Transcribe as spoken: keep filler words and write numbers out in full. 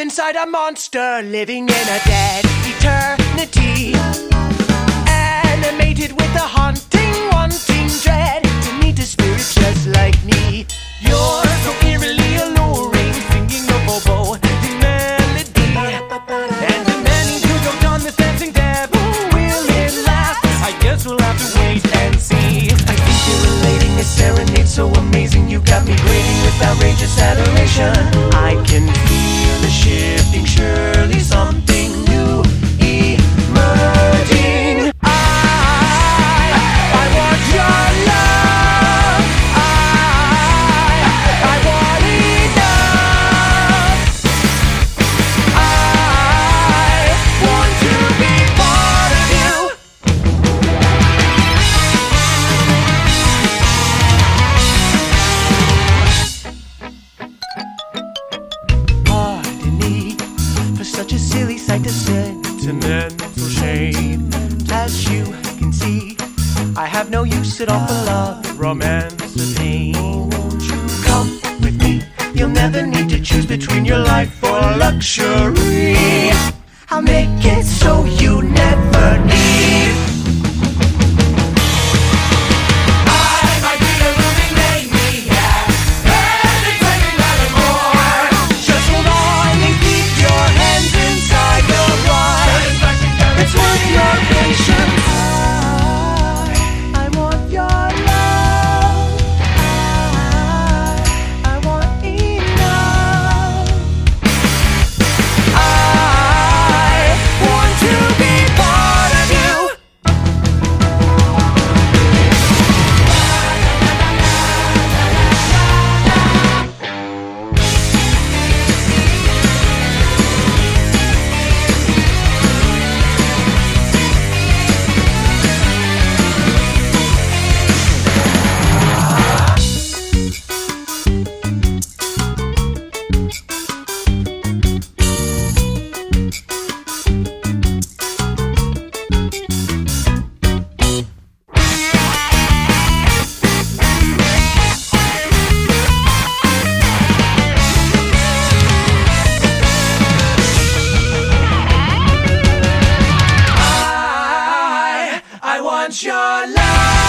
inside a monster living in a dead eternity, animated with a haunting, wanting dread to meet a spirit just like me. You're so eerily alluring, singing a bobo melody, and demanding to go down this dancing devil. Will it last? I guess we'll have to wait and see. I think you're relating a serenade so amazing, you got me waiting with outrageous adoration. I can feel the shifting, surely something new emerging. I, I want your love. I, I want enough. I want to be part of you. Pardon me for such a silly sight to sentimental shade. As you can see, I have no use at all for love, romance, or pain. Won't you come with me? You'll never need to choose between your life or luxury. I'll make it so you never need. I might be a moving maniac, meditating nothing more. Just hold on and keep your hands inside your ride. It's worth your patience. I, I want your love. I, I want enough. I want to be part of you. I, I want your love.